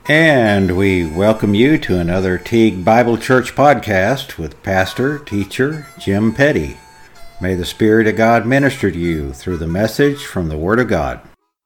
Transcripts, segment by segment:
And we welcome you to another Teague Bible Church podcast with pastor, teacher Jim Petty. May the Spirit of God minister to you through the message from the Word of God.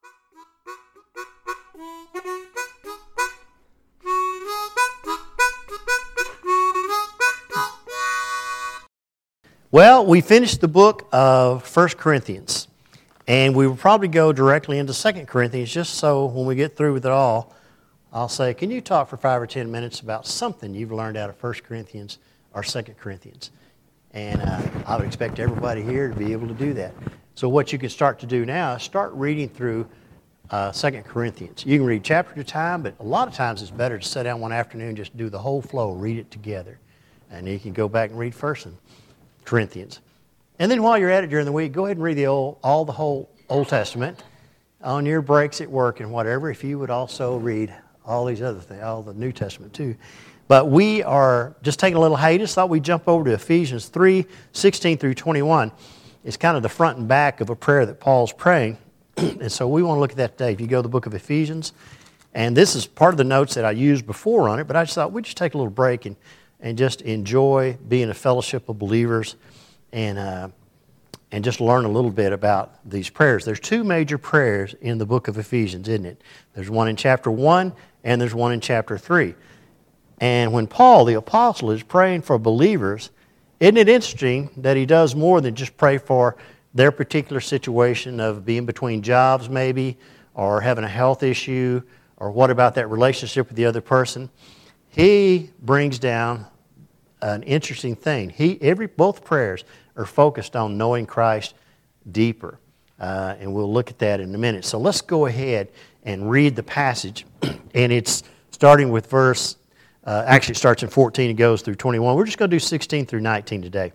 Well, we finished the book of 1 Corinthians, and we will probably go directly into 2 Corinthians, just so when we get through with it all, I'll say, can you talk for 5 or 10 minutes about something you've learned out of 1 Corinthians or 2 Corinthians? And I would expect everybody here to be able to do that. So what you can start to do now is start reading through 2 Corinthians. You can read chapter at a time, but a lot of times it's better to sit down one afternoon and just do the whole flow, read it together. And you can go back and read 1 Corinthians. And then while you're at it during the week, go ahead and read the whole Old Testament on your breaks at work and whatever, if you would also read all these other things, all the New Testament too. But we are just taking a little hiatus. Thought we'd jump over to Ephesians 3, 16 through 21. It's kind of the front and back of a prayer that Paul's praying. And so we want to look at that today. If you go to the book of Ephesians, and this is part of the notes that I used before on it, but I just thought we'd just take a little break and just enjoy being a fellowship of believers and just learn a little bit about these prayers. There's two major prayers in the book of Ephesians, isn't it? There's one in chapter 1 and there's one in chapter 3. And when Paul, the apostle, is praying for believers, isn't it interesting that he does more than just pray for their particular situation of being between jobs maybe, or having a health issue, or what about that relationship with the other person? He brings down an interesting thing. Both prayers are focused on knowing Christ deeper. And we'll look at that in a minute. So let's go ahead and read the passage. And it's starting with actually it starts in 14 and goes through 21. We're just going to do 16 through 19 today.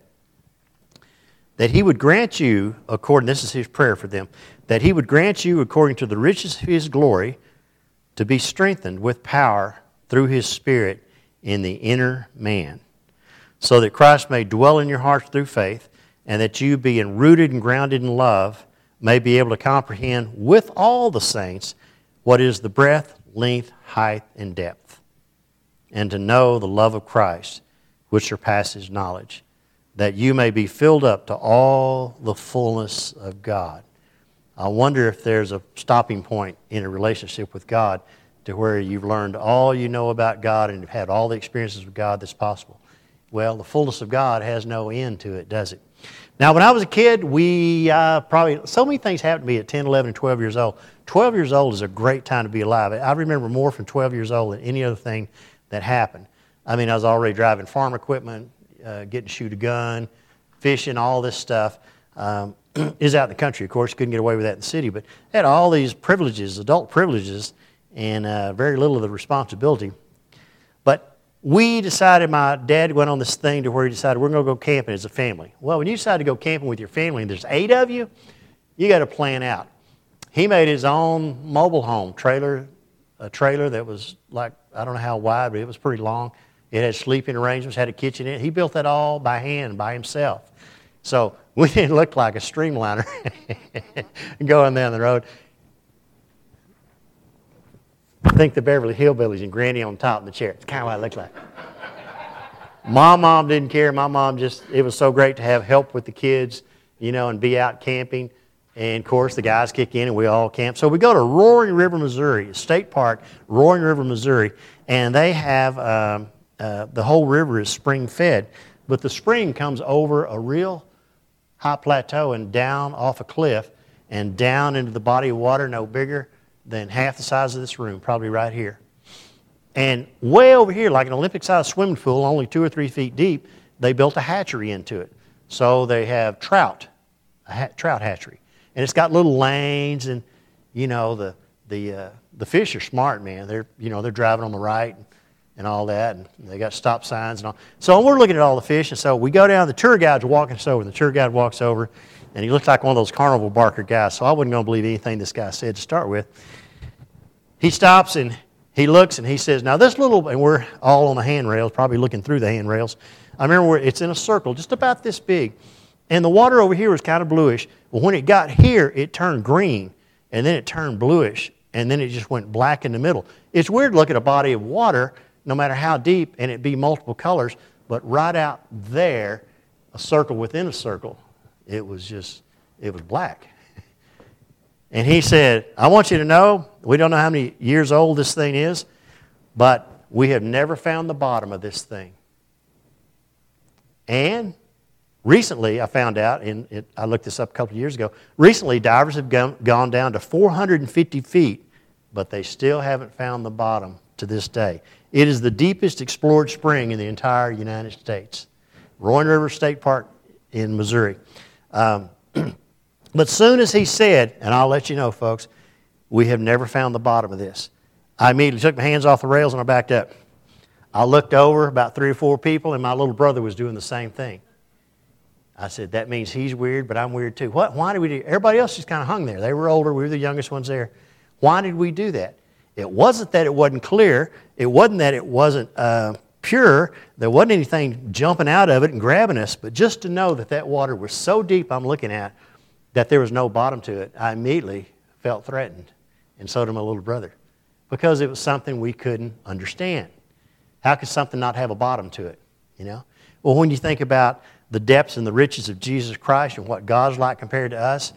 That he would grant you, this is his prayer for them, that he would grant you according to the riches of his glory to be strengthened with power through his Spirit in the inner man, so that Christ may dwell in your hearts through faith, and that you, being rooted and grounded in love, may be able to comprehend with all the saints what is the breadth, length, height, and depth, and to know the love of Christ, which surpasses knowledge, that you may be filled up to all the fullness of God. I wonder if there's a stopping point in a relationship with God to where you've learned all you know about God and have had all the experiences with God that's possible. Well, the fullness of God has no end to it, does it? Now, when I was a kid, so many things happened to me at 10, 11, and 12 years old. 12 years old is a great time to be alive. I remember more from 12 years old than any other thing that happened. I mean, I was already driving farm equipment, getting to shoot a gun, fishing, all this stuff. Is out in the country, of course. Couldn't get away with that in the city, but had all these privileges, adult privileges, and very little of the responsibility. But we decided, my dad went on this thing to where he decided we're going to go camping as a family. Well, when you decide to go camping with your family and there's 8 of you, you got to plan out. He made his own mobile home a trailer that was like, I don't know how wide, but it was pretty long. It had sleeping arrangements, had a kitchen in it. He built that all by hand, by himself. So we didn't look like a streamliner going down the road. Think the Beverly Hillbillies and Granny on top of the chair. It's kind of what it looked like. My mom didn't care. My mom it was so great to have help with the kids, and be out camping. And, of course, the guys kick in and we all camp. So we go to Roaring River, Missouri, a state park, Roaring River, Missouri. And they have, the whole river is spring-fed. But the spring comes over a real high plateau and down off a cliff and down into the body of water no bigger than half the size of this room, probably right here. And way over here, like an Olympic-sized swimming pool, only 2 or 3 feet deep, they built a hatchery into it. So they have trout hatchery. And it's got little lanes, and, the fish are smart, man. They're driving on the right and all that, and they got stop signs and all. So we're looking at all the fish, and so we go down, the tour guide's walking us over, and the tour guide walks over, and he looks like one of those carnival barker guys, so I wasn't going to believe anything this guy said to start with. He stops and he looks and he says, now this little, and we're all on the handrails, probably looking through the handrails. I remember it's in a circle just about this big. And the water over here was kind of bluish. Well, when it got here, it turned green, and then it turned bluish. and then it just went black in the middle. It's weird to look at a body of water, no matter how deep, and it be multiple colors, but right out there, a circle within a circle, it was black. And he said, I want you to know, we don't know how many years old this thing is, but we have never found the bottom of this thing. And recently, I found out, I looked this up a couple of years ago, recently divers have gone down to 450 feet, but they still haven't found the bottom to this day. It is the deepest explored spring in the entire United States. Roaring River State Park in Missouri. But soon as he said, and I'll let you know, folks, we have never found the bottom of this, I immediately took my hands off the rails and I backed up. I looked over, about 3 or 4 people, and my little brother was doing the same thing. I said, that means he's weird, but I'm weird too. What? Why did we do? Everybody else just kind of hung there. They were older. We were the youngest ones there. Why did we do that? It wasn't that it wasn't clear. It wasn't that it wasn't pure. There wasn't anything jumping out of it and grabbing us. But just to know that that water was so deep I'm looking at that there was no bottom to it, I immediately felt threatened. And so did my little brother. Because it was something we couldn't understand. How could something not have a bottom to it? You know? Well, when you think about the depths and the riches of Jesus Christ and what God's like compared to us,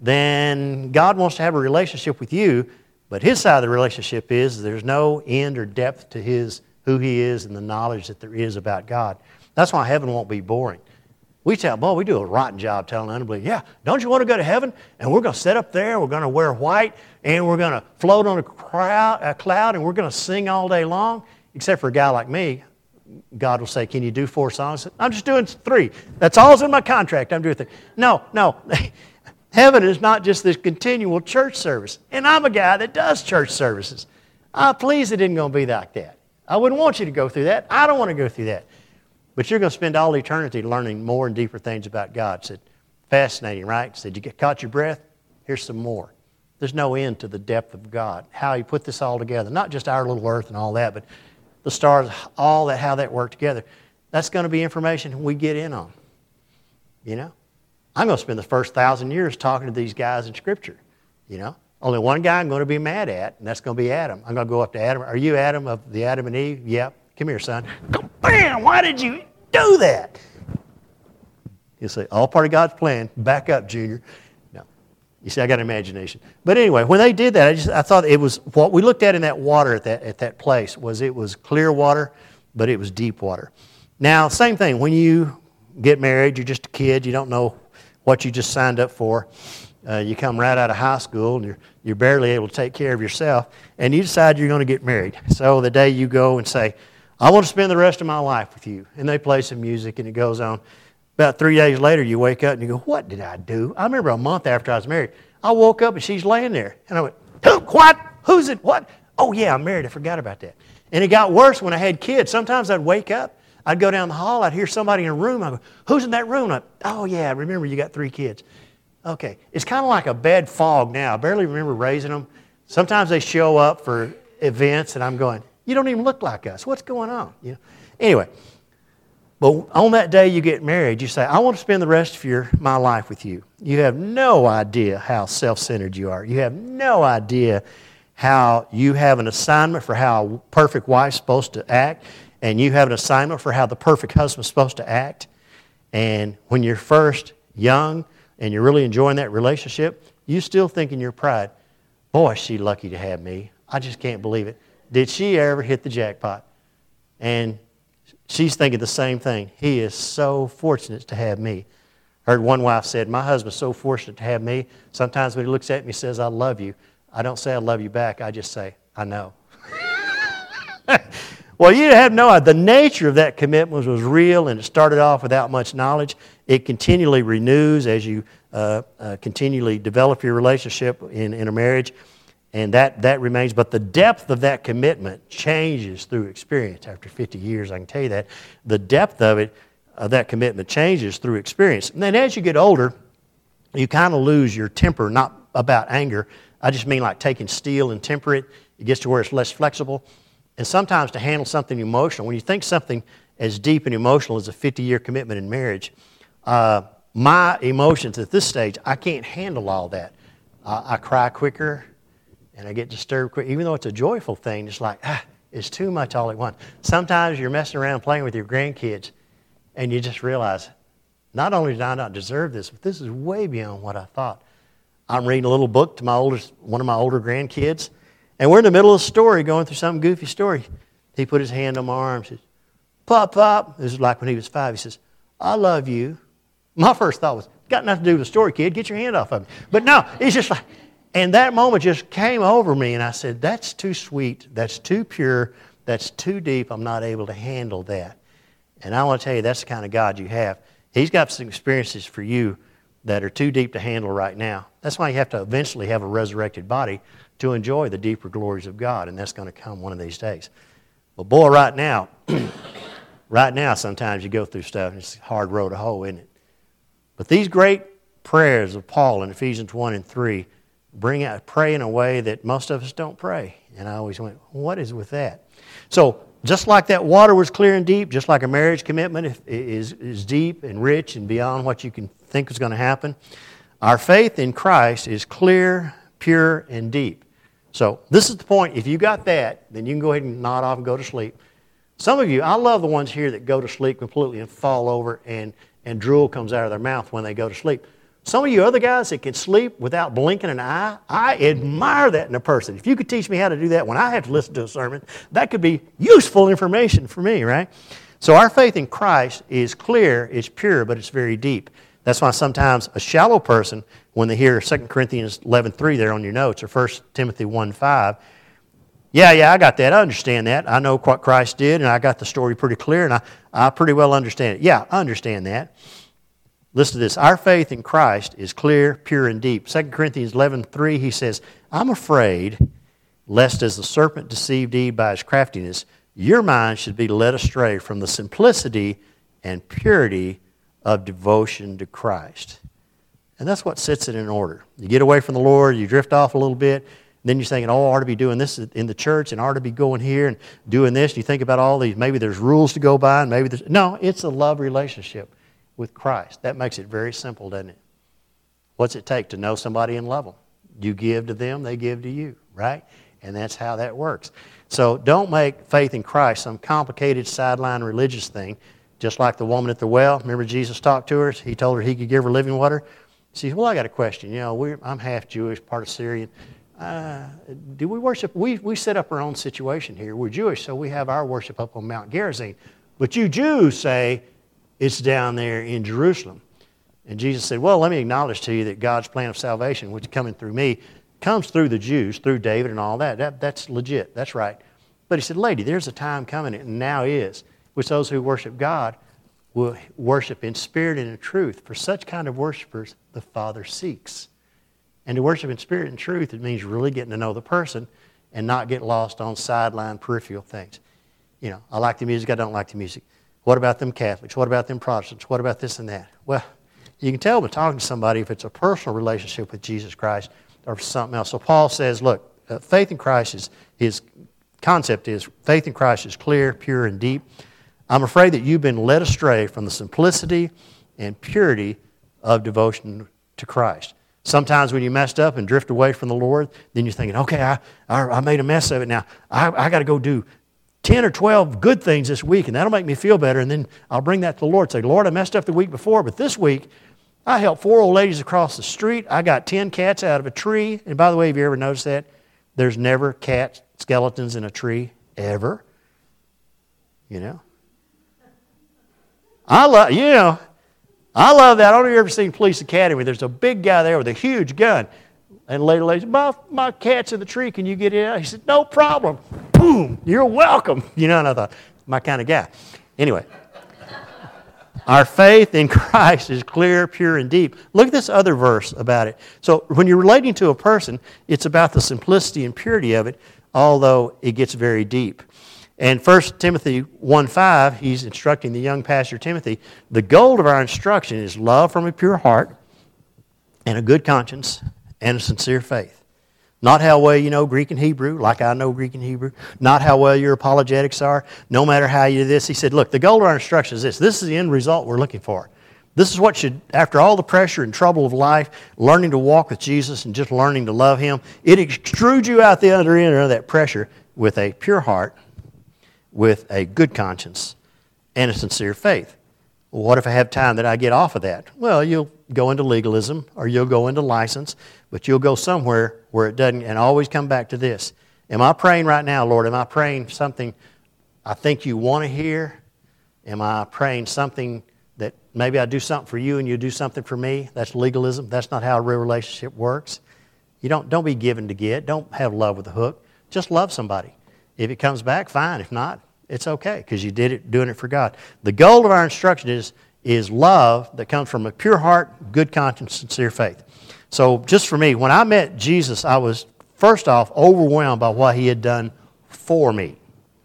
then God wants to have a relationship with you, but His side of the relationship is there's no end or depth to who He is and the knowledge that there is about God. That's why heaven won't be boring. We do a rotten job telling unbelievers, yeah, don't you want to go to heaven? And we're going to sit up there, we're going to wear white, and we're going to float on a cloud, and we're going to sing all day long. Except for a guy like me, God will say, can you do 4 songs? I'm just doing 3. That's all's in my contract. I'm doing 3. No. Heaven is not just this continual church service. And I'm a guy that does church services. Please, it isn't going to be like that. I wouldn't want you to go through that. I don't want to go through that. But you're going to spend all eternity learning more and deeper things about God. Said, fascinating, right? Said, you caught your breath? Here's some more. There's no end to the depth of God. How He put this all together. Not just our little earth and all that, but the stars, all that, how that worked together. That's going to be information we get in on. You know? I'm going to spend the first 1,000 years talking to these guys in Scripture. You know? Only one guy I'm going to be mad at, and that's going to be Adam. I'm going to go up to Adam. Are you Adam of the Adam and Eve? Yep. Come here, son. Go, bam! Why did you do that? He'll say, all part of God's plan. Back up, Junior. No. You see, I got an imagination. But anyway, when they did that, I thought it was, what we looked at in that water at that place was it was clear water, but it was deep water. Now, same thing. When you get married, you're just a kid. You don't know what you just signed up for. You come right out of high school, and you're barely able to take care of yourself, and you decide you're going to get married. So the day you go and say, I want to spend the rest of my life with you. And they play some music, and it goes on. About 3 days later, you wake up, and you go, what did I do? I remember a month after I was married, I woke up, and she's laying there. And I went, what? Who's it? What? Oh, yeah, I'm married. I forgot about that. And it got worse when I had kids. Sometimes I'd wake up. I'd go down the hall. I'd hear somebody in a room. I'd go, who's in that room? Oh, yeah, I remember you got 3 kids. Okay. It's kind of like a bad fog now. I barely remember raising them. Sometimes they show up for events, and I'm going, you don't even look like us. What's going on? You know? Anyway, but on that day you get married, you say, I want to spend the rest of my life with you. You have no idea how self-centered you are. You have no idea how you have an assignment for how a perfect wife's supposed to act, and you have an assignment for how the perfect husband's supposed to act. And when you're first young and you're really enjoying that relationship, you still think in your pride, boy, is she lucky to have me. I just can't believe it. Did she ever hit the jackpot? And she's thinking the same thing. He is so fortunate to have me. Heard one wife said, my husband's so fortunate to have me. Sometimes when he looks at me and says, I love you, I don't say I love you back. I just say, I know. Well, you have no idea. The nature of that commitment was real, and it started off without much knowledge. It continually renews as you continually develop your relationship in a marriage. And that remains. But the depth of that commitment changes through experience. After 50 years, I can tell you that. The depth of that commitment changes through experience. And then as you get older, you kind of lose your temper, not about anger. I just mean like taking steel and temper it. It gets to where it's less flexible. And sometimes to handle something emotional, when you think something as deep and emotional as a 50-year commitment in marriage, my emotions at this stage, I can't handle all that. I cry quicker. And I get disturbed quick. Even though it's a joyful thing, it's like, it's too much all at once. Sometimes you're messing around playing with your grandkids, and you just realize, not only did I not deserve this, but this is way beyond what I thought. I'm reading a little book to one of my older grandkids, and we're in the middle of a story, going through some goofy story. He put his hand on my arm and says, Pop, Pop. This is like when he was 5. He says, I love you. My first thought was, got nothing to do with the story, kid. Get your hand off of me. But no, it's just like, and that moment just came over me, and I said, that's too sweet. That's too pure. That's too deep. I'm not able to handle that. And I want to tell you, that's the kind of God you have. He's got some experiences for you that are too deep to handle right now. That's why you have to eventually have a resurrected body to enjoy the deeper glories of God, and that's going to come one of these days. But boy, right now, sometimes you go through stuff, and it's a hard road to hoe, isn't it? But these great prayers of Paul in Ephesians 1 and 3 pray in a way that most of us don't pray. And I always went, what is with that? So just like that water was clear and deep, just like a marriage commitment is deep and rich and beyond what you can think is going to happen, our faith in Christ is clear, pure, and deep. So this is the point. If you got that, then you can go ahead and nod off and go to sleep. Some of you, I love the ones here that go to sleep completely and fall over and drool comes out of their mouth when they go to sleep. Some of you other guys that can sleep without blinking an eye, I admire that in a person. If you could teach me how to do that when I have to listen to a sermon, that could be useful information for me, right? So our faith in Christ is clear, it's pure, but it's very deep. That's why sometimes a shallow person, when they hear 2 Corinthians 11:3 there on your notes, or 1 Timothy 1:5, yeah, I got that. I understand that. I know what Christ did, and I got the story pretty clear, and I pretty well understand it. Yeah, I understand that. Listen to this. Our faith in Christ is clear, pure, and deep. 2 Corinthians 11:3, he says, I'm afraid, lest as the serpent deceived Eve by his craftiness, your mind should be led astray from the simplicity and purity of devotion to Christ. And that's what sets it in order. You get away from the Lord, you drift off a little bit, and then you're thinking, I ought to be doing this in the church, and I ought to be going here and doing this. And you think about all these, maybe there's rules to go by, and maybe there's... No, it's a love relationship with Christ. That makes it very simple, doesn't it? What's it take to know somebody and love them? You give to them, they give to you, right? And that's how that works. So don't make faith in Christ some complicated sideline religious thing, just like the woman at the well. Remember Jesus talked to her? He told her he could give her living water. She said, well, I got a question. You know, I'm half Jewish, part of Syrian. Do we worship? We set up our own situation here. We're Jewish, so we have our worship up on Mount Gerizim. But you Jews say it's down there in Jerusalem. And Jesus said, well, let me acknowledge to you that God's plan of salvation, which is coming through me, comes through the Jews, through David and all that. That's legit. That's right. But he said, lady, there's a time coming, and now is, which those who worship God will worship in spirit and in truth. For such kind of worshipers, the Father seeks. And to worship in spirit and truth, it means really getting to know the person and not get lost on sideline peripheral things. You know, I like the music, I don't like the music. What about them Catholics? What about them Protestants? What about this and that? Well, you can tell by talking to somebody if it's a personal relationship with Jesus Christ or something else. So Paul says, look, faith in Christ his concept is faith in Christ is clear, pure, and deep. I'm afraid that you've been led astray from the simplicity and purity of devotion to Christ. Sometimes when you messed up and drift away from the Lord, then you're thinking, okay, I made a mess of it now. I got to go do 10 or 12 good things this week, and that'll make me feel better, and then I'll bring that to the Lord and say, Lord, I messed up the week before, but this week I helped 4 old ladies across the street. I got 10 cats out of a tree. And by the way, have you ever noticed that? There's never cat skeletons in a tree, ever. You know? I love that. I don't know if you've ever seen Police Academy. There's a big guy there with a huge gun. And the lady said, my cat's in the tree. Can you get it out? He said, no problem. Boom. You're welcome. You know, and I thought, my kind of guy. Anyway. Our faith in Christ is clear, pure, and deep. Look at this other verse about it. So when you're relating to a person, it's about the simplicity and purity of it, although it gets very deep. And 1 Timothy 1:5, he's instructing the young pastor Timothy, the goal of our instruction is love from a pure heart and a good conscience and a sincere faith. Not how well you know Greek and Hebrew, like I know Greek and Hebrew. Not how well your apologetics are. No matter how you do this. He said, look, the goal of our instruction is this. This is the end result we're looking for. This is what should, after all the pressure and trouble of life, learning to walk with Jesus and just learning to love Him, it extrudes you out the other end of that pressure with a pure heart, with a good conscience, and a sincere faith. Well, what if I have time that I get off of that? Well, you'll go into legalism or you'll go into license, but you'll go somewhere where it doesn't, and always come back to this. Am I praying right now, Lord? Am I praying something I think you want to hear? Am I praying something that maybe I do something for you and you do something for me? That's legalism. That's not how a real relationship works. You don't be given to get. Don't have love with a hook. Just love somebody. If it comes back, fine. If not, it's okay because you did it, doing it for God. The goal of our instruction is love that comes from a pure heart, good conscience, sincere faith. So just for me, when I met Jesus, I was first off overwhelmed by what He had done for me.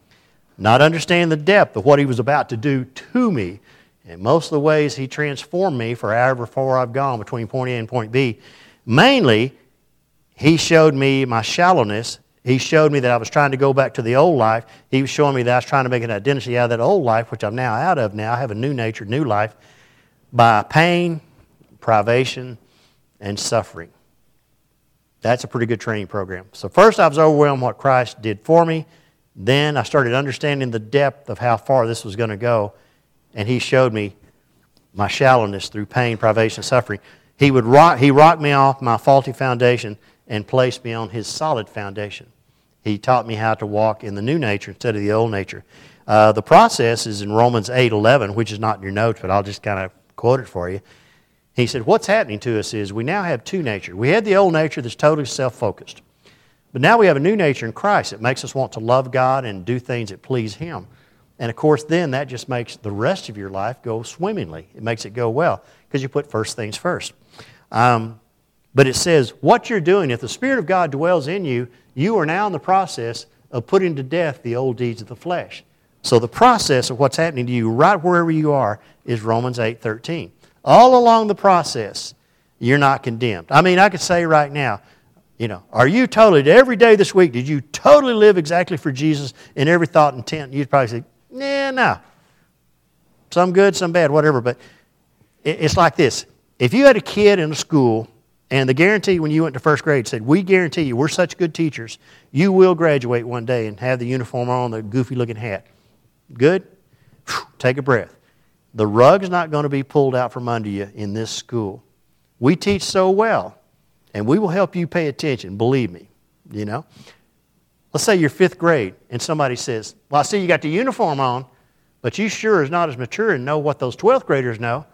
Not understanding the depth of what He was about to do to me. And most of the ways He transformed me for however far I've gone between point A and point B. Mainly, He showed me my shallowness. He showed me that I was trying to go back to the old life. He was showing me that I was trying to make an identity out of that old life, which I'm now out of now. I have a new nature, new life, by pain, privation, and suffering. That's a pretty good training program. So first I was overwhelmed what Christ did for me. Then I started understanding the depth of how far this was going to go. And He showed me my shallowness through pain, privation, suffering. He rocked me off my faulty foundation and placed me on His solid foundation. He taught me how to walk in the new nature instead of the old nature. The process is in Romans 8:11, which is not in your notes, but I'll just kind of quote it for you. He said, what's happening to us is we now have two natures. We had the old nature that's totally self-focused. But now we have a new nature in Christ. It makes us want to love God and do things that please Him. And of course, then that just makes the rest of your life go swimmingly. It makes it go well because you put first things first. But it says, what you're doing, if the Spirit of God dwells in you, you are now in the process of putting to death the old deeds of the flesh. So the process of what's happening to you right wherever you are is Romans 8:13. All along the process, you're not condemned. I mean, I could say right now, are you totally, every day this week, did you totally live exactly for Jesus in every thought and intent? You'd probably say, no. Some good, some bad, whatever. But it's like this. If you had a kid in a school and the guarantee when you went to first grade said, we guarantee you, we're such good teachers, you will graduate one day and have the uniform on, the goofy-looking hat. Good? Take a breath. The rug's not going to be pulled out from under you in this school. We teach so well, and we will help you pay attention, believe me, Let's say you're fifth grade, and somebody says, well, I see you got the uniform on, but you sure is not as mature and know what those 12th graders know.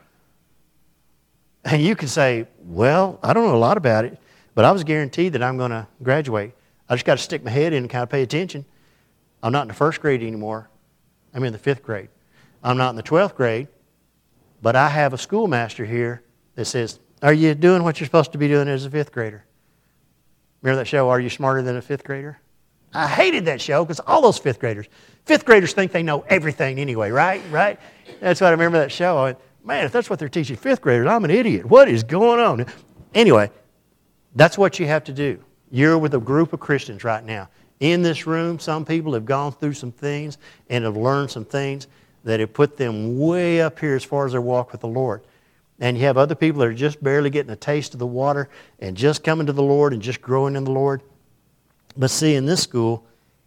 And you can say, well, I don't know a lot about it, but I was guaranteed that I'm going to graduate. I just got to stick my head in and kind of pay attention. I'm not in the first grade anymore. I'm in the fifth grade. I'm not in the 12th grade, but I have a schoolmaster here that says, are you doing what you're supposed to be doing as a fifth grader? Remember that show, Are You Smarter Than a Fifth Grader? I hated that show because all those fifth graders think they know everything anyway, right? That's why I remember that show. I went, man, if that's what they're teaching fifth graders, I'm an idiot. What is going on? Anyway, that's what you have to do. You're with a group of Christians right now. In this room, some people have gone through some things and have learned some things that have put them way up here as far as their walk with the Lord. And you have other people that are just barely getting a taste of the water and just coming to the Lord and just growing in the Lord. But see, in this school,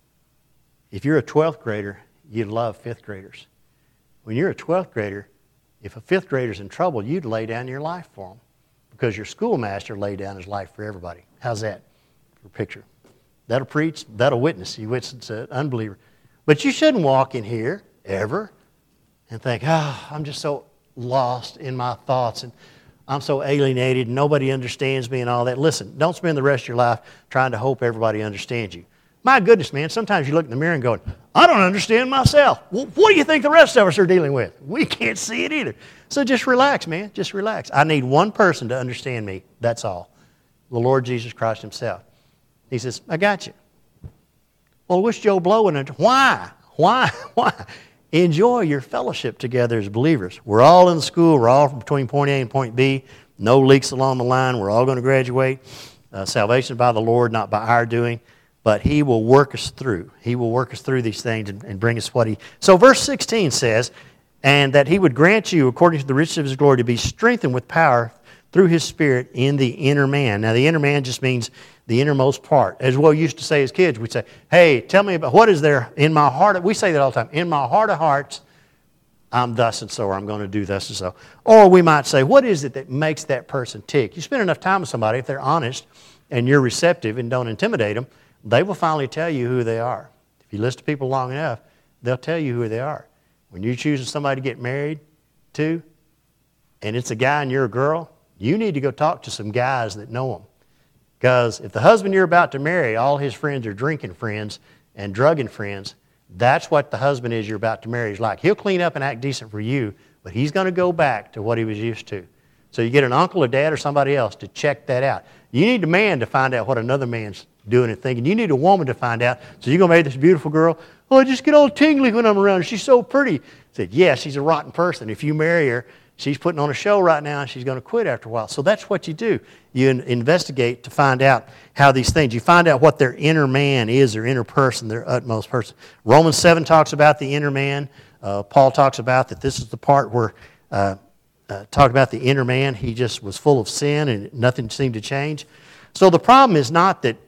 if you're a 12th grader, you'd love fifth graders. When you're a 12th grader, if a fifth grader's in trouble, you'd lay down your life for them because your schoolmaster laid down his life for everybody. How's that for a picture? That'll preach, that'll witness. You witness an unbeliever. But you shouldn't walk in here ever and think, I'm just so lost in my thoughts and I'm so alienated and nobody understands me and all that. Listen, don't spend the rest of your life trying to hope everybody understands you. My goodness, man, sometimes you look in the mirror and go, I don't understand myself. Well, what do you think the rest of us are dealing with? We can't see it either. So just relax, man. Just relax. I need one person to understand me. That's all. The Lord Jesus Christ Himself. He says, I got you. Well, what's Joe Blow in it? Why? Enjoy your fellowship together as believers. We're all in the school. We're all between point A and point B. No leaks along the line. We're all going to graduate. Salvation by the Lord, not by our doing. But He will work us through. He will work us through these things and bring us what He... So verse 16 says, and that he would grant you, according to the riches of his glory, to be strengthened with power through his Spirit in the inner man. Now, the inner man just means the innermost part. As we used to say as kids, we'd say, hey, tell me about what is there in my heart. We say that all the time. In my heart of hearts, I'm thus and so, or I'm going to do thus and so. Or we might say, what is it that makes that person tick? You spend enough time with somebody, if they're honest and you're receptive and don't intimidate them, they will finally tell you who they are. If you listen to people long enough, they'll tell you who they are. When you're choosing somebody to get married to, and it's a guy and you're a girl, you need to go talk to some guys that know them. Because if the husband you're about to marry, all his friends are drinking friends and drugging friends, that's what the husband is you're about to marry is like. He'll clean up and act decent for you, but he's going to go back to what he was used to. So you get an uncle or dad or somebody else to check that out. You need a man to find out what another man's doing and thinking. You need a woman to find out. So you're going to marry this beautiful girl. Oh, I just get all tingly when I'm around her. She's so pretty. I said, yeah, she's a rotten person. If you marry her, she's putting on a show right now and she's going to quit after a while. So that's what you do. You investigate to find out how these things, you find out what their inner man is, their inner person, their utmost person. Romans 7 talks about the inner man. Paul talks about that this is the part where, talk about the inner man. He just was full of sin and nothing seemed to change. So the problem is not that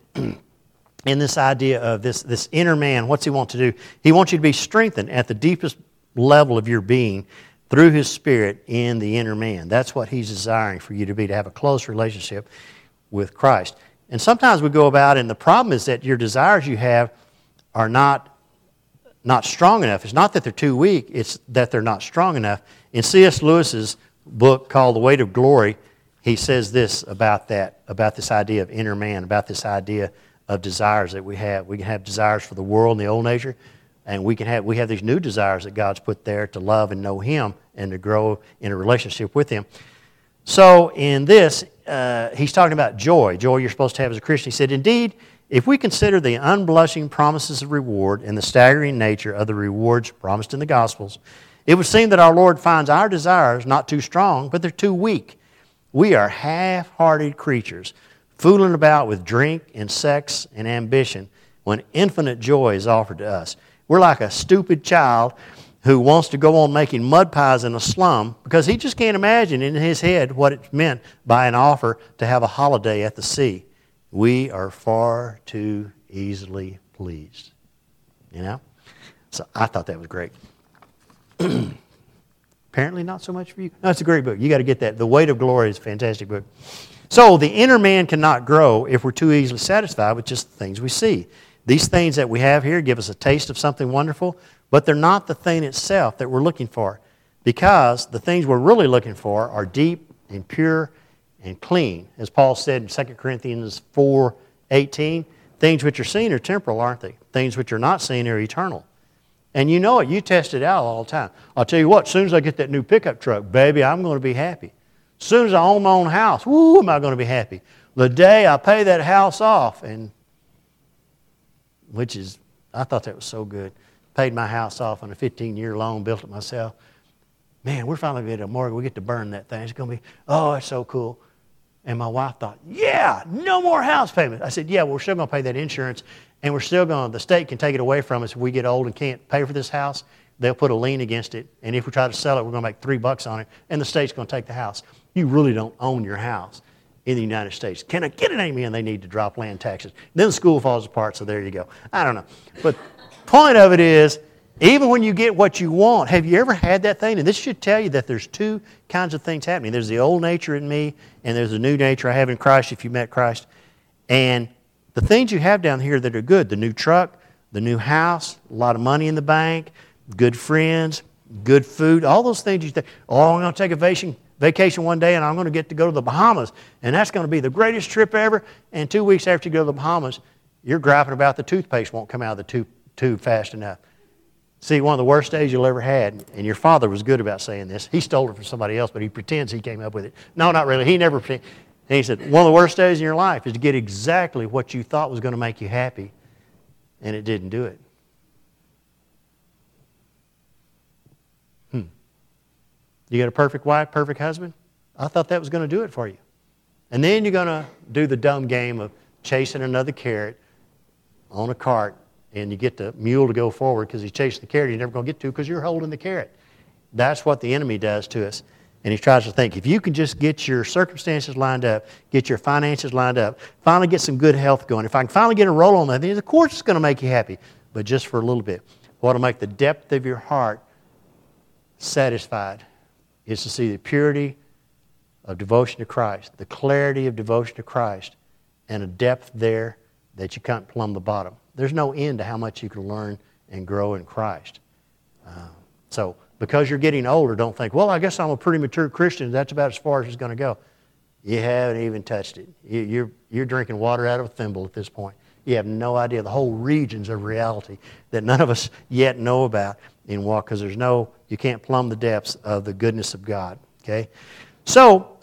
in this idea of this inner man, what's he want to do? He wants you to be strengthened at the deepest level of your being through his Spirit in the inner man. That's what he's desiring for you to be, to have a close relationship with Christ. And sometimes we go about, and the problem is that your desires you have are not strong enough. It's not that they're too weak, it's that they're not strong enough. In C.S. Lewis's book called The Weight of Glory, he says this about this idea of inner man, about this idea of desires that we have. We can have desires for the world and the old nature, and we have these new desires that God's put there to love and know Him and to grow in a relationship with Him. So in this, he's talking about joy. Joy you're supposed to have as a Christian. He said, indeed, if we consider the unblushing promises of reward and the staggering nature of the rewards promised in the Gospels, it would seem that our Lord finds our desires not too strong, but they're too weak. We are half-hearted creatures, fooling about with drink and sex and ambition when infinite joy is offered to us. We're like a stupid child who wants to go on making mud pies in a slum because he just can't imagine in his head what it meant by an offer to have a holiday at the sea. We are far too easily pleased. You know? So I thought that was great. Apparently not so much for you. No, it's a great book. You got to get that. The Weight of Glory is a fantastic book. So the inner man cannot grow if we're too easily satisfied with just the things we see. These things that we have here give us a taste of something wonderful, but they're not the thing itself that we're looking for, because the things we're really looking for are deep and pure and clean. As Paul said in 2 Corinthians 4:18, things which are seen are temporal, aren't they? Things which are not seen are eternal. And you know it. You test it out all the time. I'll tell you what, as soon as I get that new pickup truck, baby, I'm going to be happy. As soon as I own my own house, woo, am I going to be happy. The day I pay that house off, and I thought that was so good. Paid my house off on a 15-year loan, built it myself. Man, we're finally going to get a mortgage. We get to burn that thing. It's going to be, oh, it's so cool. And my wife thought, yeah, no more house payment. I said, yeah, well, we're still going to pay that insurance, and the state can take it away from us if we get old and can't pay for this house. They'll put a lien against it, and if we try to sell it, we're going to make $3 on it, and the state's going to take the house. You really don't own your house in the United States. Can I get an amen? They need to drop land taxes. Then the school falls apart, so there you go. I don't know. But point of it is, even when you get what you want, have you ever had that thing? And this should tell you that there's two kinds of things happening. There's the old nature in me, and there's the new nature I have in Christ if you met Christ. And the things you have down here that are good, the new truck, the new house, a lot of money in the bank, good friends, good food, all those things you think, oh, I'm going to take a vacation one day and I'm going to get to go to the Bahamas, and that's going to be the greatest trip ever. And 2 weeks after you go to the Bahamas, you're griping about the toothpaste won't come out of the tube fast enough. See, one of the worst days you'll ever had, and your father was good about saying this. He stole it from somebody else, but he pretends he came up with it. No, not really. He never pretended. And he said, one of the worst days in your life is to get exactly what you thought was going to make you happy, and it didn't do it. You got a perfect wife, perfect husband? I thought that was going to do it for you. And then you're going to do the dumb game of chasing another carrot on a cart, and you get the mule to go forward because he's chasing the carrot you're never going to get to because you're holding the carrot. That's what the enemy does to us. And he tries to think, if you can just get your circumstances lined up, get your finances lined up, finally get some good health going, if I can finally get a roll on that thing, of course it's going to make you happy, but just for a little bit. What will make the depth of your heart satisfied is to see the purity of devotion to Christ, the clarity of devotion to Christ, and a depth there that you can't plumb the bottom. There's no end to how much you can learn and grow in Christ. So because you're getting older, don't think, well, I guess I'm a pretty mature Christian. That's about as far as it's going to go. You haven't even touched it. You're drinking water out of a thimble at this point. You have no idea the whole regions of reality that none of us yet know about in walk, because you can't plumb the depths of the goodness of God. Okay, so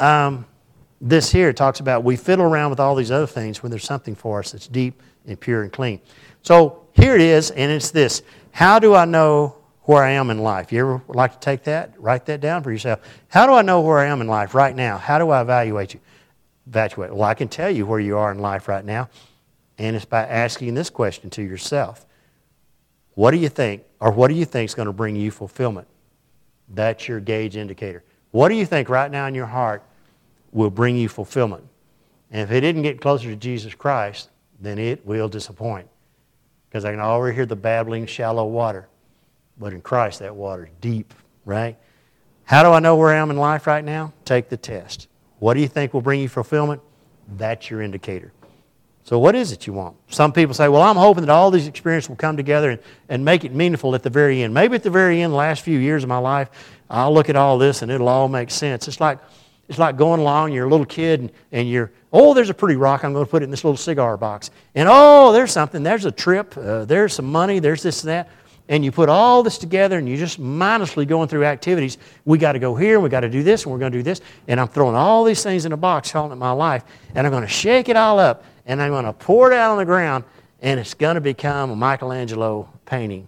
this here talks about we fiddle around with all these other things when there's something for us that's deep and pure and clean. So here it is, and it's this: how do I know where I am in life? You ever like to take that, write that down for yourself? How do I know where I am in life right now? How do I evaluate you? Well, I can tell you where you are in life right now, and it's by asking this question to yourself. What do you think, or what do you think is going to bring you fulfillment? That's your gauge indicator. What do you think right now in your heart will bring you fulfillment? And if it didn't get closer to Jesus Christ, then it will disappoint. Because I can already hear the babbling, shallow water. But in Christ, that water is deep, right? How do I know where I am in life right now? Take the test. What do you think will bring you fulfillment? That's your indicator. So what is it you want? Some people say, well, I'm hoping that all these experiences will come together and make it meaningful at the very end. Maybe at the very end, the last few years of my life, I'll look at all this and it'll all make sense. It's like going along, you're a little kid and you're, oh, there's a pretty rock, I'm going to put it in this little cigar box. And oh, there's something, there's a trip, there's some money, there's this and that. And you put all this together and you're just mindlessly going through activities. We got to go here, we got to do this, and we're going to do this. And I'm throwing all these things in a box, calling it my life. And I'm going to shake it all up. And I'm going to pour it out on the ground. And it's going to become a Michelangelo painting.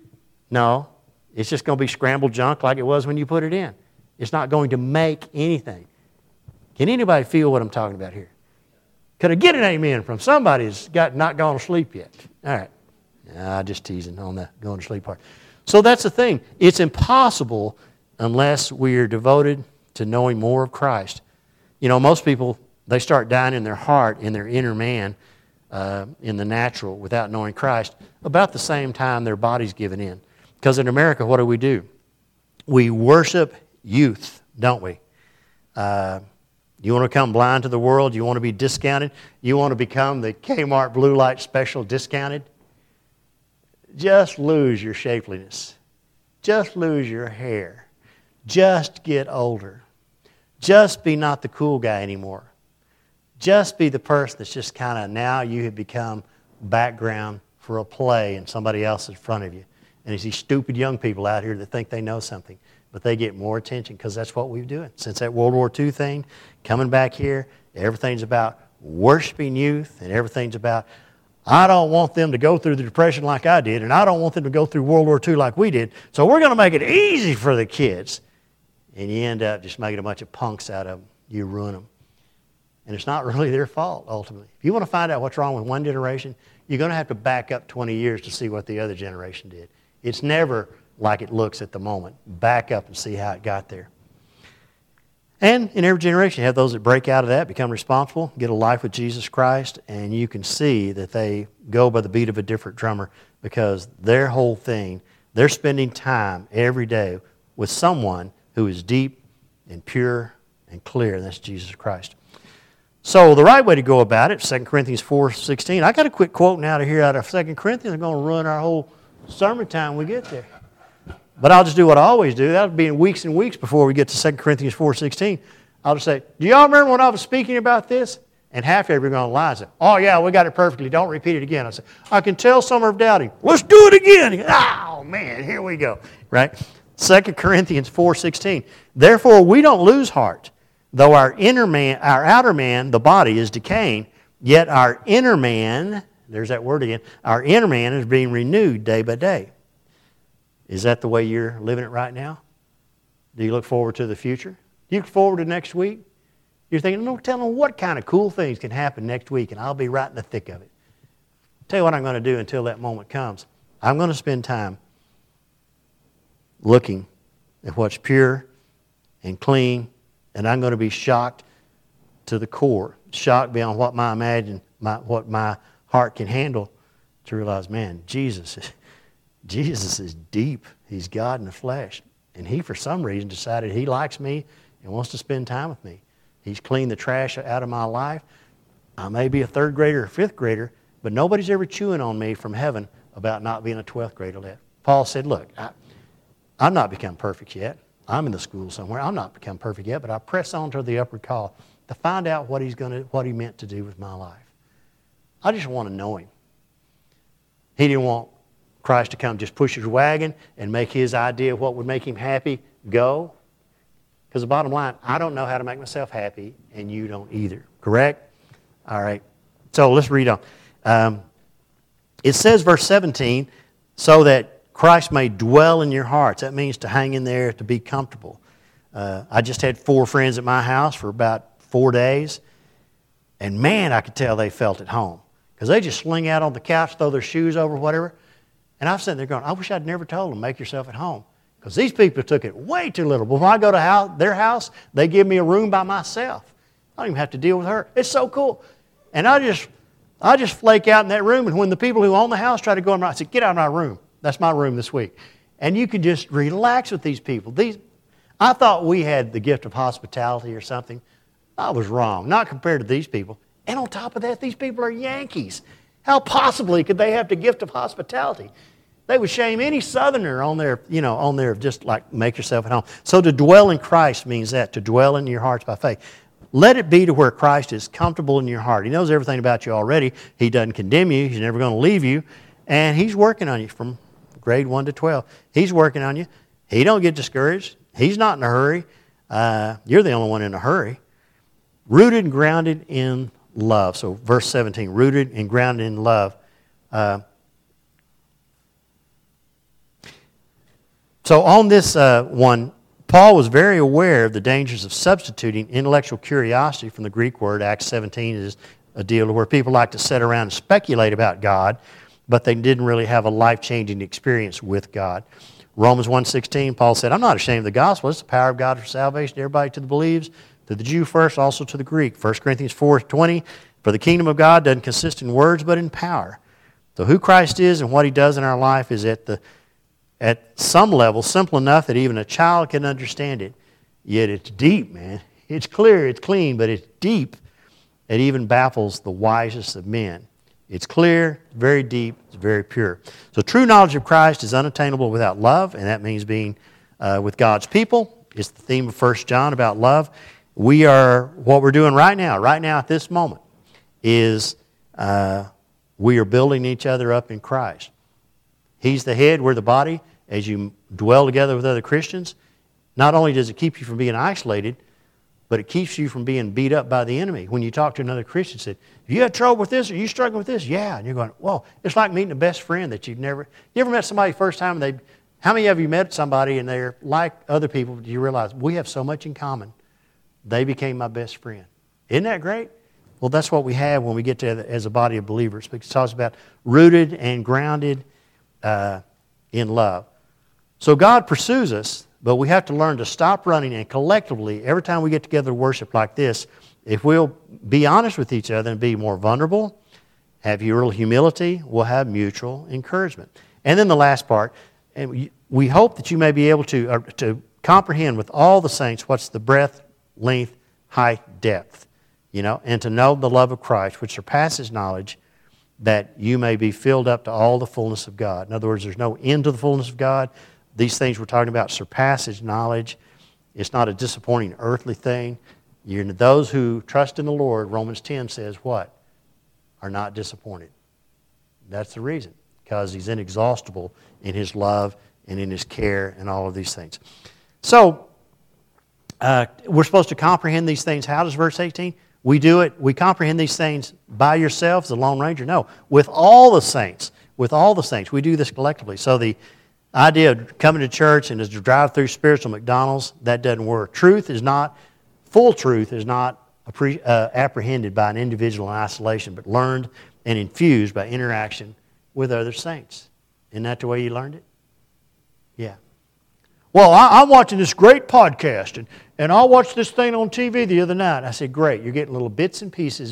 No, it's just going to be scrambled junk like it was when you put it in. It's not going to make anything. Can anybody feel what I'm talking about here? Could I get an amen from somebody who's not gone to sleep yet? All right. Just teasing on the going to sleep part. So that's the thing. It's impossible unless we are devoted to knowing more of Christ. You know, most people, they start dying in their heart, in their inner man, in the natural, without knowing Christ, about the same time their body's giving in. Because in America, what do? We worship youth, don't we? You want to become blind to the world? You want to be discounted? You want to become the Kmart Blue Light Special discounted? Just lose your shapeliness. Just lose your hair. Just get older. Just be not the cool guy anymore. Just be the person that's just kind of, now you have become background for a play and somebody else in front of you. And there's these stupid young people out here that think they know something, but they get more attention because that's what we've doing. Since that World War II thing, coming back here, everything's about worshiping youth, and everything's about, I don't want them to go through the Depression like I did, and I don't want them to go through World War II like we did, so we're going to make it easy for the kids. And you end up just making a bunch of punks out of them. You ruin them. And it's not really their fault, ultimately. If you want to find out what's wrong with one generation, you're going to have to back up 20 years to see what the other generation did. It's never like it looks at the moment. Back up and see how it got there. And in every generation, you have those that break out of that, become responsible, get a life with Jesus Christ, and you can see that they go by the beat of a different drummer because their whole thing, they're spending time every day with someone who is deep and pure and clear, and that's Jesus Christ. So the right way to go about it, 2 Corinthians 4:16. I got a quick quote now to hear out of 2 Corinthians. I'm going to ruin our whole sermon time when we get there. But I'll just do what I always do. That'll be in weeks and weeks before we get to 2 Corinthians 4:16. I'll just say, do y'all remember when I was speaking about this? And half of you are going to lie and say, oh yeah, we got it perfectly. Don't repeat it again. I say, I can tell some are doubting. Let's do it again. Oh man, here we go. Right? 2 Corinthians 4:16. Therefore we don't lose heart. Though our outer man, the body, is decaying, yet our inner man, there's that word again, our inner man is being renewed day by day. Is that the way you're living it right now? Do you look forward to the future? Do you look forward to next week? You're thinking, no telling what kind of cool things can happen next week, and I'll be right in the thick of it. I'll tell you what I'm going to do until that moment comes. I'm going to spend time looking at what's pure and clean, and I'm going to be shocked to the core, shocked beyond what what my heart can handle, to realize, man, Jesus is deep. He's God in the flesh. And He, for some reason, decided He likes me and wants to spend time with me. He's cleaned the trash out of my life. I may be a third grader or fifth grader, but nobody's ever chewing on me from heaven about not being a 12th grader yet. Paul said, look, I'm not become perfect yet. I'm in the school somewhere. I'm not become perfect yet, but I press on to the upward call to find out what He meant to do with my life. I just want to know Him. He didn't want Christ to come just push His wagon and make His idea of what would make Him happy go. Because the bottom line, I don't know how to make myself happy, and you don't either. Correct? All right. So let's read on. It says, verse 17, so that Christ may dwell in your hearts. That means to hang in there, to be comfortable. I just had 4 friends at my house for about 4 days, and man, I could tell they felt at home. Because they just sling out on the couch, throw their shoes over, whatever. And I'm sitting there going, I wish I'd never told them, make yourself at home. Because these people took it way too little. But when I go to their house, they give me a room by myself. I don't even have to deal with her. It's so cool. And I just flake out in that room. And when the people who own the house try to go in, I say, get out of my room. That's my room this week. And you can just relax with these people. I thought we had the gift of hospitality or something. I was wrong. Not compared to these people. And on top of that, these people are Yankees. How possibly could they have the gift of hospitality? They would shame any Southerner on their just like make yourself at home. So to dwell in Christ means that, to dwell in your hearts by faith. Let it be to where Christ is comfortable in your heart. He knows everything about you already. He doesn't condemn you. He's never going to leave you. And He's working on you from grade 1 to 12. He's working on you. He don't get discouraged. He's not in a hurry. You're the only one in a hurry. Rooted and grounded in love. So verse 17, rooted and grounded in love. So on this one, Paul was very aware of the dangers of substituting intellectual curiosity from the Greek word. Acts 17 is a deal where people like to sit around and speculate about God, but they didn't really have a life-changing experience with God. Romans 1:16, Paul said, I'm not ashamed of the gospel. It's the power of God for salvation to everybody to the believes, to the Jew first, also to the Greek. 1 Corinthians 4:20, for the kingdom of God doesn't consist in words but in power. So who Christ is and what He does in our life is at some level simple enough that even a child can understand it. Yet it's deep, man. It's clear, it's clean, but it's deep. It even baffles the wisest of men. It's clear, very deep, it's very pure. So true knowledge of Christ is unattainable without love, and that means being with God's people. It's the theme of 1 John about love. What we're doing right now at this moment, is we are building each other up in Christ. He's the head, we're the body. As you dwell together with other Christians, not only does it keep you from being isolated, but it keeps you from being beat up by the enemy. When you talk to another Christian, say, you had trouble with this? Are you struggling with this? Yeah. And you're going, whoa, it's like meeting a best friend that you ever met somebody first time, how many of you met somebody and they're like other people, but you realize we have so much in common. They became my best friend. Isn't that great? Well, that's what we have when we get to as a body of believers. Because it talks about rooted and grounded in love. So God pursues us, but we have to learn to stop running, and collectively, every time we get together to worship like this, if we'll be honest with each other and be more vulnerable, have real humility, we'll have mutual encouragement. And then the last part, and we hope that you may be able to comprehend with all the saints what's the breadth, length, height, depth, and to know the love of Christ, which surpasses knowledge, that you may be filled up to all the fullness of God. In other words, there's no end to the fullness of God. These things we're talking about surpasses knowledge. It's not a disappointing earthly thing. Those who trust in the Lord, Romans 10 says what? Are not disappointed. That's the reason. Because He's inexhaustible in His love and in His care and all of these things. So, we're supposed to comprehend these things. How does verse 18? We do it. We comprehend these things by yourselves, the Lone Ranger. No, with all the saints. With all the saints. We do this collectively. So the idea of coming to church and to drive through spiritual McDonald's, that doesn't work. Full truth is not apprehended by an individual in isolation, but learned and infused by interaction with other saints. Isn't that the way you learned it? Yeah. Well, I'm watching this great podcast, and I watched this thing on TV the other night. I said, great, you're getting little bits and pieces,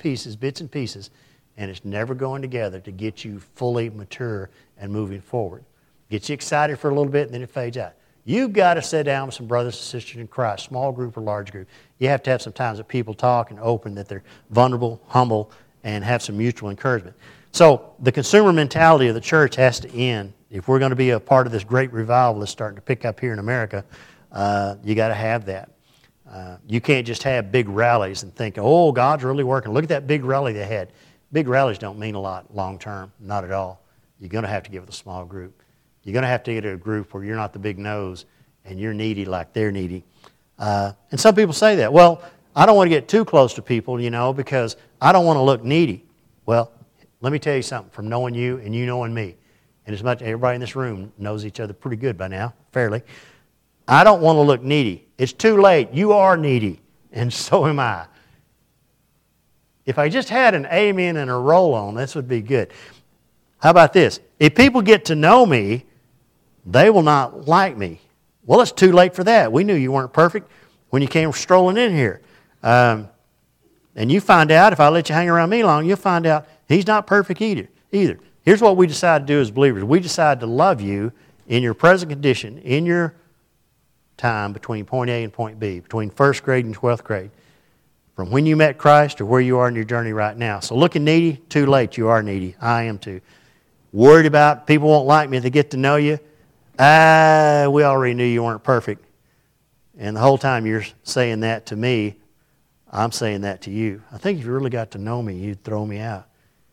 and it's never going together to get you fully mature and moving forward. Gets you excited for a little bit, and then it fades out. You've got to sit down with some brothers and sisters in Christ, small group or large group. You have to have some times that people talk and open, that they're vulnerable, humble, and have some mutual encouragement. So the consumer mentality of the church has to end. If we're going to be a part of this great revival that's starting to pick up here in America, you got to have that. You can't just have big rallies and think, oh, God's really working. Look at that big rally they had. Big rallies don't mean a lot long term, not at all. You're going to have to give it a small group. You're going to have to get a group where you're not the big nose and you're needy like they're needy. And some people say that. Well, I don't want to get too close to people, because I don't want to look needy. Well, let me tell you something. From knowing you and you knowing me, and as much everybody in this room knows each other pretty good by now, fairly, I don't want to look needy. It's too late. You are needy, and so am I. If I just had an amen and a roll on, this would be good. How about this? If people get to know me, they will not like me. Well, it's too late for that. We knew you weren't perfect when you came strolling in here. And you find out, if I let you hang around me long, you'll find out he's not perfect either. Here's what we decide to do as believers. We decide to love you in your present condition, in your time between point A and point B, between first grade and 12th grade, from when you met Christ to where you are in your journey right now. So looking needy, too late. You are needy. I am too. Worried about people won't like me if they get to know you. We already knew you weren't perfect. And the whole time you're saying that to me, I'm saying that to you. I think if you really got to know me, you'd throw me out.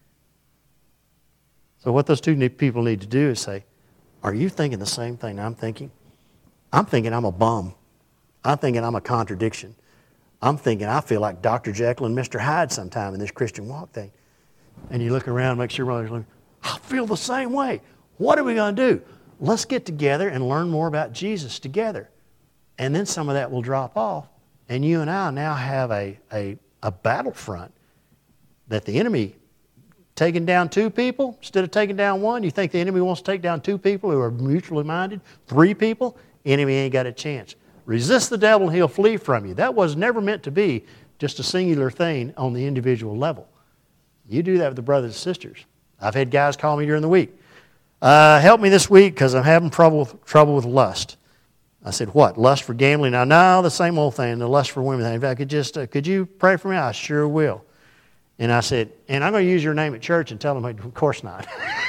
So what those two people need to do is say, are you thinking the same thing I'm thinking? I'm thinking I'm a bum. I'm thinking I'm a contradiction. I'm thinking I feel like Dr. Jekyll and Mr. Hyde sometime in this Christian walk thing. And you look around and make sure brothers look, I feel the same way. What are we going to do? Let's get together and learn more about Jesus together. And then some of that will drop off. And you and I now have a battlefront that the enemy taking down two people instead of taking down one. You think the enemy wants to take down two people who are mutually minded? Three people? Enemy ain't got a chance. Resist the devil and he'll flee from you. That was never meant to be just a singular thing on the individual level. You do that with the brothers and sisters. I've had guys call me during the week. Help me this week because I'm having trouble with lust. I said, what? Lust for gambling? Now, no, the same old thing, the lust for women thing. If I could just, could you pray for me? I sure will. And I said, and I'm going to use your name at church and tell them, of course not.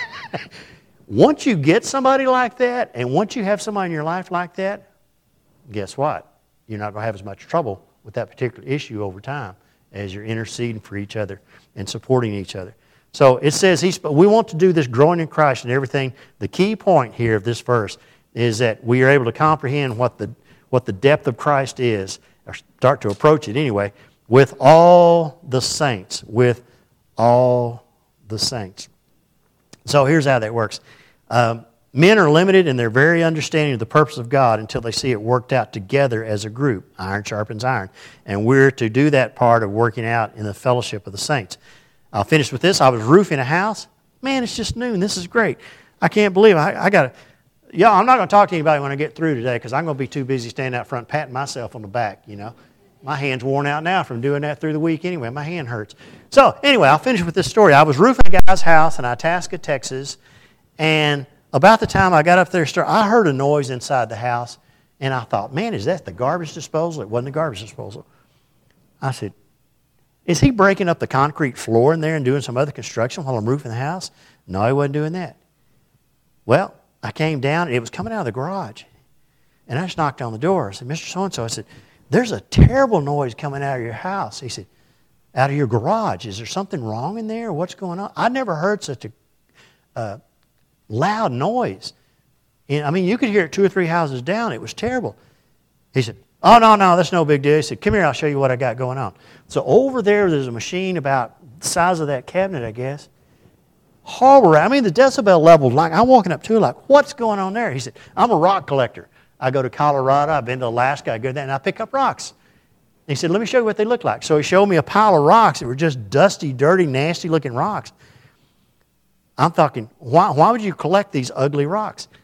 Once you get somebody like that, and once you have somebody in your life like that, guess what? You're not going to have as much trouble with that particular issue over time as you're interceding for each other and supporting each other. So it says we want to do this growing in Christ and everything. The key point here of this verse is that we are able to comprehend what the depth of Christ is, or start to approach it anyway, with all the saints. With all the saints. So here's how that works. Men are limited in their very understanding of the purpose of God until they see it worked out together as a group. Iron sharpens iron. And we're to do that part of working out in the fellowship of the saints. I'll finish with this. I was roofing a house. Man, it's just noon. This is great. I can't believe it. I'm not going to talk to anybody when I get through today because I'm going to be too busy standing out front patting myself on the back, My hand's worn out now from doing that through the week anyway. My hand hurts. So anyway, I'll finish with this story. I was roofing a guy's house in Itasca, Texas, and about the time I got up there, I heard a noise inside the house, and I thought, man, is that the garbage disposal? It wasn't the garbage disposal. I said, is he breaking up the concrete floor in there and doing some other construction while I'm roofing the house? No, he wasn't doing that. Well, I came down, and it was coming out of the garage. And I just knocked on the door. I said, Mr. So-and-so, I said, there's a terrible noise coming out of your house. He said, out of your garage. Is there something wrong in there? What's going on? I never heard such a loud noise. You could hear it 2 or 3 houses down. It was terrible. He said, oh, no, that's no big deal. He said, come here, I'll show you what I got going on. So over there's a machine about the size of that cabinet, I guess. Horrible. The decibel level, I'm walking up to it what's going on there? He said, I'm a rock collector. I go to Colorado, I've been to Alaska, I go there and I pick up rocks. And he said, let me show you what they look like. So he showed me a pile of rocks that were just dusty, dirty, nasty looking rocks. I'm thinking, why would you collect these ugly rocks?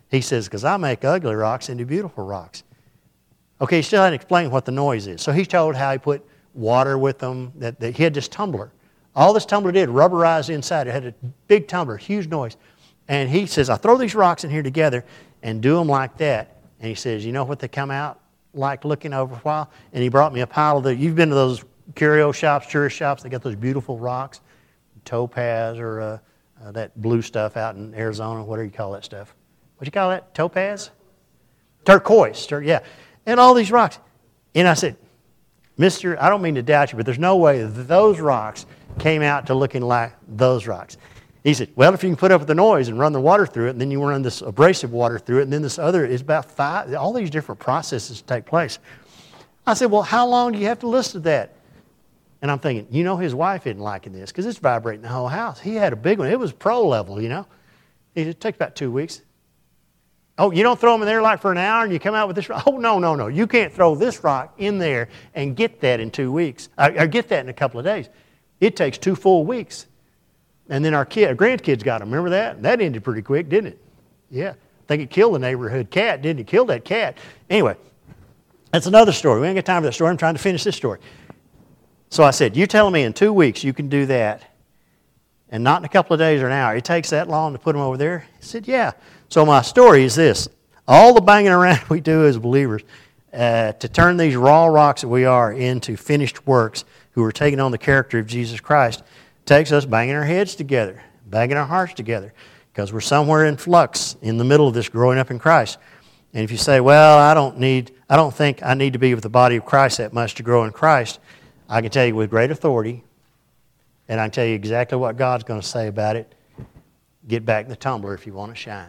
He says, because I make ugly rocks into beautiful rocks. Okay, he still hadn't explained what the noise is. So he told how he put water with them, that he had this tumbler. All this tumbler did, rubberized inside. It had a big tumbler, huge noise. And he says, I throw these rocks in here together and do them like that. And he says, you know what they come out like looking over a while? And he brought me a pile of the, you've been to those curio shops, tourist shops, they got those beautiful rocks, topaz or that blue stuff out in Arizona, whatever you call that stuff. What do you call that? Topaz? Turquoise, yeah. And all these rocks. And I said, Mister, I don't mean to doubt you, but there's no way that those rocks came out to looking like those rocks. He said, well, if you can put up with the noise and run the water through it, and then you run this abrasive water through it, and then this other is about 5, all these different processes take place. I said, well, how long do you have to listen to that? And I'm thinking, you know, his wife isn't liking this because it's vibrating the whole house. He had a big one. It was pro level, you know. He said, it takes about 2 weeks. Oh, you don't throw them in there like for an hour and you come out with this rock? Oh, no. You can't throw this rock in there and get that in 2 weeks. Or get that in a couple of days. It takes 2 full weeks. And then our grandkids got them. Remember that? That ended pretty quick, didn't it? Yeah. I think it killed the neighborhood cat, didn't it? Killed that cat. Anyway, that's another story. We ain't got time for that story. I'm trying to finish this story. So I said, you telling me in 2 weeks you can do that and not in a couple of days or an hour? It takes that long to put them over there? He said, yeah. So my story is this. All the banging around we do as believers to turn these raw rocks that we are into finished works who are taking on the character of Jesus Christ takes us banging our heads together, banging our hearts together, because we're somewhere in flux in the middle of this growing up in Christ. And if you say, well, I don't think I need to be with the body of Christ that much to grow in Christ, I can tell you with great authority, and I can tell you exactly what God's going to say about it. Get back in the tumbler if you want to shine.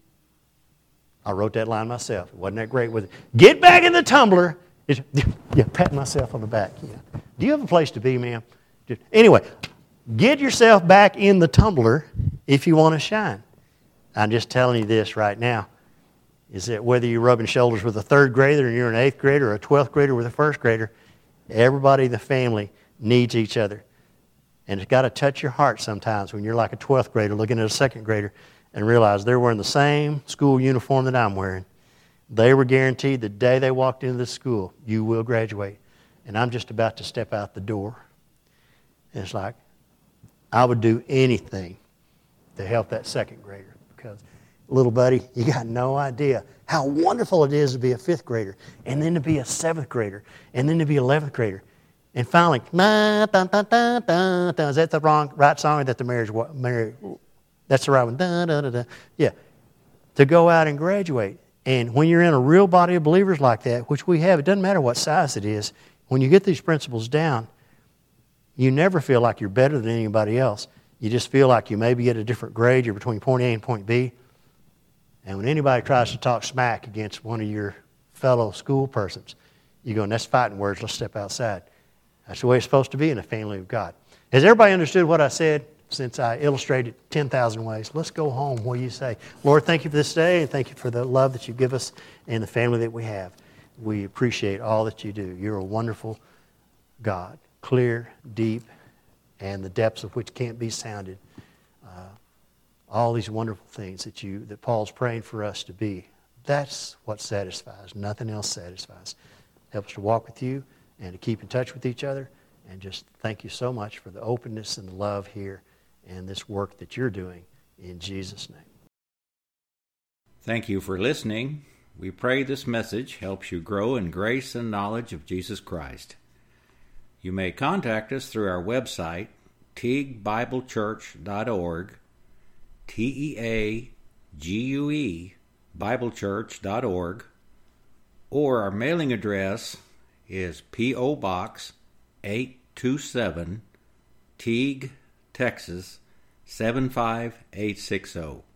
I wrote that line myself. It wasn't that great with it. Get back in the tumbler. Yeah, pat myself on the back. Yeah. Do you have a place to be, ma'am? Anyway, get yourself back in the tumbler if you want to shine. I'm just telling you this right now, is that whether you're rubbing shoulders with a 3rd grader and you're an 8th grader or a 12th grader with a 1st grader, everybody in the family needs each other. And it's got to touch your heart sometimes when you're like a 12th grader looking at a 2nd grader and realize they're wearing the same school uniform that I'm wearing. They were guaranteed the day they walked into this school, you will graduate. And I'm just about to step out the door. And it's like, I would do anything to help that 2nd grader because, little buddy, you got no idea how wonderful it is to be a 5th grader and then to be a 7th grader and then to be an 11th grader. And finally, is that the right song or that the marriage? That's the right one. Yeah. To go out and graduate. And when you're in a real body of believers like that, which we have, it doesn't matter what size it is, when you get these principles down, you never feel like you're better than anybody else. You just feel like you maybe get a different grade. You're between point A and point B. And when anybody tries to talk smack against one of your fellow school persons, you go, that's fighting words. Let's step outside. That's the way it's supposed to be in the family of God. Has everybody understood what I said since I illustrated 10,000 ways? Let's go home. What do you say? Lord, thank you for this day, and thank you for the love that you give us and the family that we have. We appreciate all that you do. You're a wonderful God, clear, deep, and the depths of which can't be sounded. All these wonderful things that Paul's praying for us to be. That's what satisfies. Nothing else satisfies. Help us to walk with you and to keep in touch with each other. And just thank you so much for the openness and the love here and this work that you're doing in Jesus' name. Thank you for listening. We pray this message helps you grow in grace and knowledge of Jesus Christ. You may contact us through our website, teaguebiblechurch.org, TEAGUE, biblechurch.org, or our mailing address is P.O. Box 827, Teague, Texas 75860.